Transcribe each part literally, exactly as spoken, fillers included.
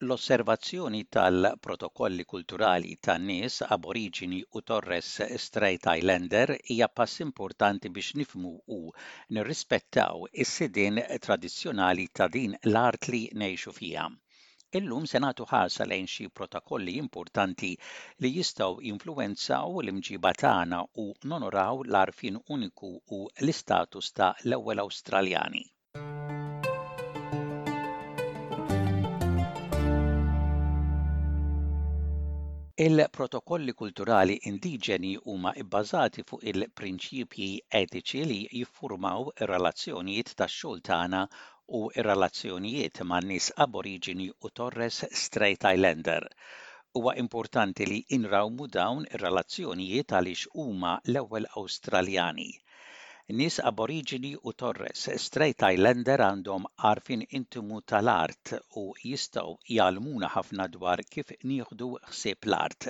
L-osservazzjoni tal-protokolli kulturali tan-nies Aboriġini u Torres Strait Islander hija pass importanti biex nifhmu u nirrispettaw is-sidien tradizzjonali ta' din l-art li ngħixu fiha. Illum se nagħtu ħarsa lejn xi protokolli importanti li jistgħu jinfluwenzaw l-imġiba tagħna u nonoraw l-għarfien uniku u l-istatus ta' l-ewwel Awstraljani. Il-protokolli kulturali indiġeni huma bbażati fuq il-prinċipji etiċi li jiffurmaw ir-relazzjonijiet tax-xogħol tagħna u r-relazzjonijiet man-nies Aboriġini u Torres Strait Islander. Huwa importanti li nrawmu dawn ir-relazzjonijiet għaliex huma l-ewwel Awstraljani. Nies Aboriġini u Torres Strait Islander għandhom għarfien intimu tal-art u jistgħu jgħallmuna ħafna dwar kif nieħdu ħsieb l-art.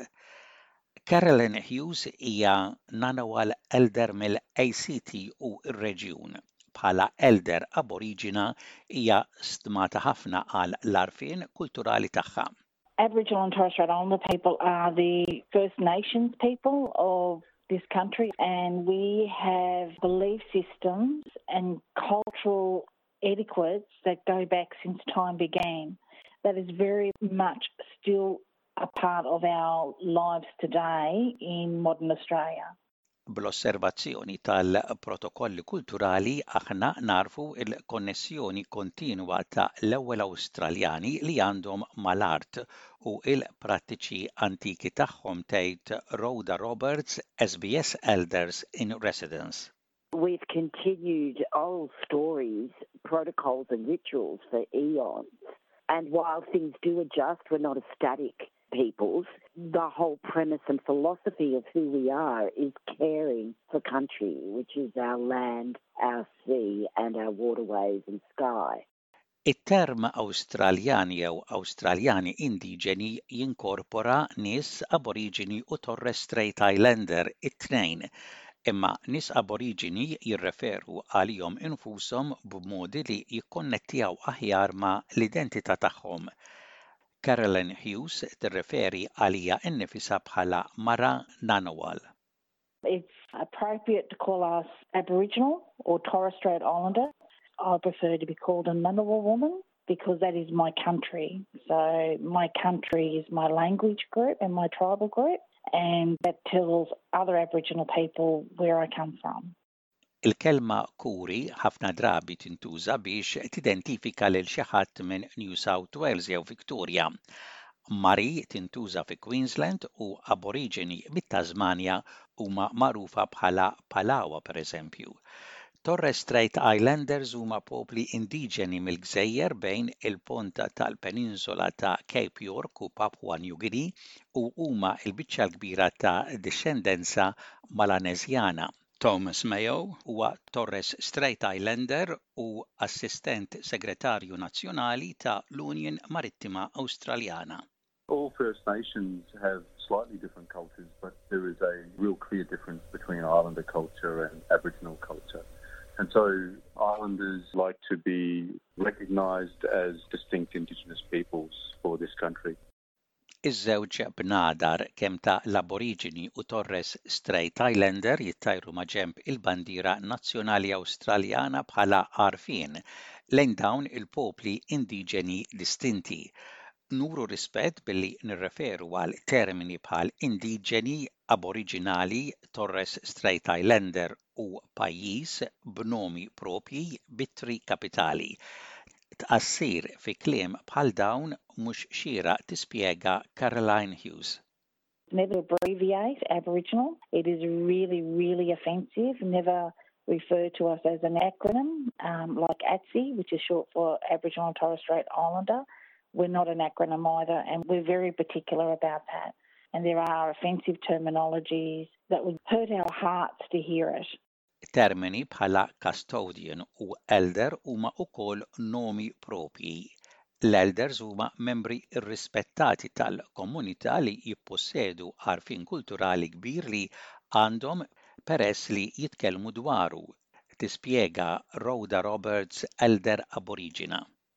Carolyn Hughes hija Ngunnawal Elder mill-A C T u r-Reġjun. Bħala Elder Aboriġina hija stmata ħafna għal l-għarfien kulturali tagħha. Aboriginal and Torres Strait Islander people are the First Nations people of this country, and we have belief systems and cultural etiquettes that go back since time began. That is very much still a part of our lives today in modern Australia. Bl-osservazzjoni tal-protokolli kulturali aħna narfu il-konnessjoni kontinwa ta' l-ewwel Awstraljani li għandhom mal-art u il-prattiċi antiki tagħhom tgħid Rhoda Roberts, S B S Elders in Residence. We've continued old stories, protocols and rituals for eons. And while things do adjust, we're not a static peoples. The whole premise and philosophy of who we are is caring for country, which is our land, our sea and our waterways and sky. it-term Awstraljani jew Awstraljani indiġeni jinkorpora nies Aboriġini u Torres Strait Islander it-tnejn, imma nies Aboriġini jirreferu għalihom infushom b'modi li jikkonnettjaw aħjar ma' l-identità tagħhom. Carolyn Hughes tirreferi għalija innifisha bħala mara Ngunnawal. It's appropriate to call us Aboriginal or Torres Strait Islander. I prefer to be called a Ngunnawal woman because that is my country. So my country is my language group and my tribal group, and that tells other Aboriginal people where I come from. Il-kelma Koori ħafna drabi tintuża biex tidentifika lil xi ħadd minn New South Wales jew Victoria. Mari tintuża fi Queensland u Aboriġini mit-Tasmania huma magħrufa bħala Palawa pereżempju. Torres Strait Islanders huma popli indiġeni mill-Gżejjer bejn il-ponta tal-Peninsula ta' Cape York u Papua New Guinea u huma l-biċċa l-kbira ta' discendenza Melanesjana. Thomas Mayo huwa Torres Strait Islander u Assistent Segretarju Nazzjonali ta' l-Union Marittima Awstraljana. All First Nations have slightly different cultures, but there is a real clear difference between Islander culture and Aboriginal culture. And so Islanders like to be recognised as distinct Indigenous peoples for this country. Iż-żewġ bnadar kemm ta' l-Aboriġini u Torres Strait Islander jittajru ma' ġenb il-bandiera nazzjonali Awstraljana bħala għarfien lejn dawn il-popli indiġeni distinti. Nuru rispett billi nirreferu għal termini bħal indiġeni, aboriġinali, Torres Strait Islander u pajjiż b'nomi propji bit-tri kapitali. Tqassir fi kliem bħal dawn mhux xieraq tispjega Carolyn Hughes. Never abbreviate Aboriginal. It is really, really offensive. Never refer to us as an acronym um, like A T S I, which is short for Aboriginal and Torres Strait Islander. We're not an acronym either, and we're very particular about that. And there are offensive terminologies that would hurt our hearts to hear it. Termini bħala custodian u elder huma wkoll nomi propji. L-elders huma membri irrispettati tal-komunità li jippossedu għarfien kulturali kbir li għandhom peress li jitkellmu dwaru, tispjega Rhoda Roberts, Elder Aboriġina.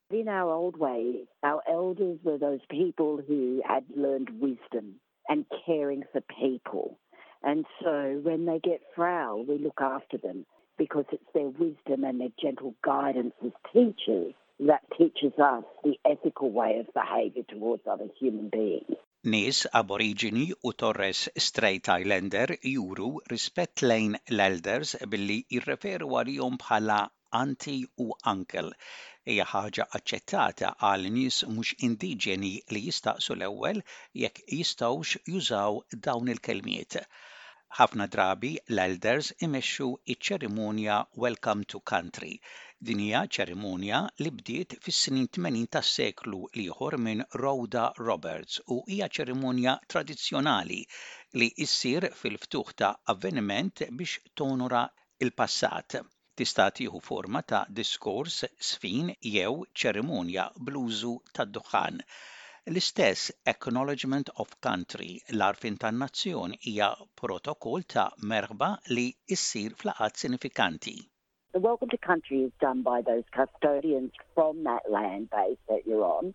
In our old way, our elders were those people who had learned wisdom and caring for people. And so when they get frail, we look after them because it's their wisdom and their gentle guidance as teachers that teaches us the ethical way of behaviour towards other human beings. Nies Aborigini u Torres Strait Islander juru rispett lejn l-elders billi jirreferu għalihom bħala auntie u uncle. Hija ħaġa aċċettata għal nies mhux indiġeni li jistaqsu l-ewwel jekk jistgħux jużaw dawn il-kelmiet. Ħafna drabi l-elders imexxu iċ-ċerimonja Welcome to Country. Din hija ċerimonja li bdiet fis-snin tmenin tas-seklu ieħor minn Rhoda Roberts u hija ċerimonja tradizzjonali li ssir fil-ftuħ ta' avveniment biex tonora il-passat. Tista' tieħu forma ta' diskors, sfin jew ċerimonja bl-użu tad-duħan. L-istess Acknowledgement of Country l-għarfien tan-nazzjon hija protokoll ta' merħba li ssir f'laqgħat sinifikanti. The Welcome to Country is done by those custodians from that land base that you're on,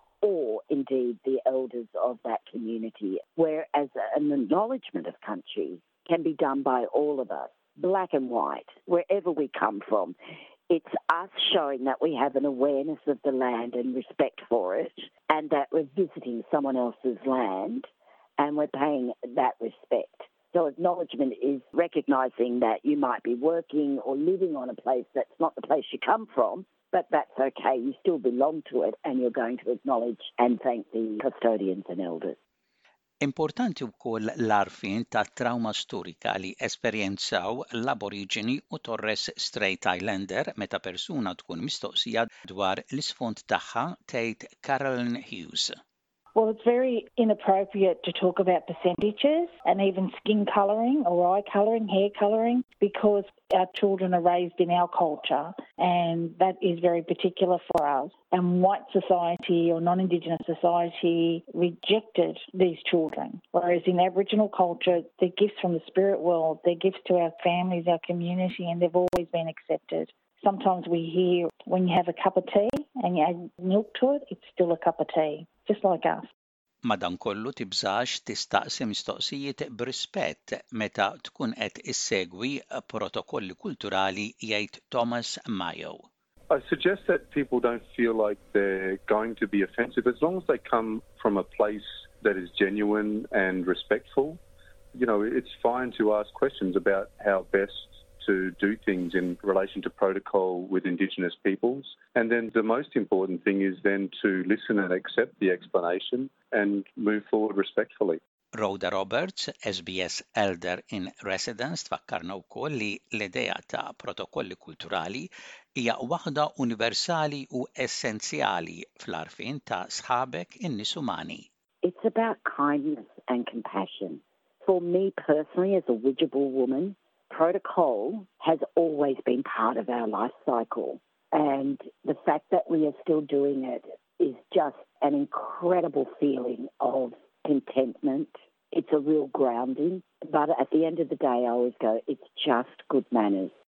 or indeed the elders of that community, whereas an acknowledgement of country can be done by all of us, black and white, wherever we come from. It's us showing that we have an awareness of the land and respect for it, and that we're visiting someone else's land and we're paying that respect. So acknowledgement is recognising that you might be working or living on a place that's not the place you come from, but that's okay. You still belong to it and you're going to acknowledge and thank the custodians and elders. Importanti wkoll l-għarfien ta' trauma storika li esperjenzaw l-Aborigini u Torres Strait Islander meta persuna tkun mistoqsija dwar l-isfond tagħha tgħid Carolyn Hughes. Well, it's very inappropriate to talk about percentages and even skin colouring or eye colouring, hair colouring, because our children are raised in our culture and that is very particular for us. And white society or non-Indigenous society rejected these children, whereas in Aboriginal culture, they're gifts from the spirit world, they're gifts to our families, our community, and they've always been accepted. Sometimes we hear when you have a cup of tea and you add milk to it, it's still a cup of tea, just like us. Madankollu tibżax tistaqsi mistoqsijiet b'rispett meta tkun qed issegwi protokolli kulturali jgħid Thomas Mayo. I suggest that people don't feel like they're going to be offensive as long as they come from a place that is genuine and respectful. You know, it's fine to ask questions about how best to do things in relation to protocol with Indigenous peoples. And then the most important thing is then to listen and accept the explanation and move forward respectfully. Rhoda Roberts, S B S Elder in Residence, tfakkarna wkoll li l-idea ta' protokolli kulturali hija waħda universali u essenzjali fl-għarfien ta' sħabek in-nies umani. It's about kindness and compassion. For me personally, as a Widjabul woman, protocol has always been part of our life cycle. And the fact that we are still doing it is just an incredible feeling of contentment. It's a real grounding. But at the end of the day, I always go, it's just good manners.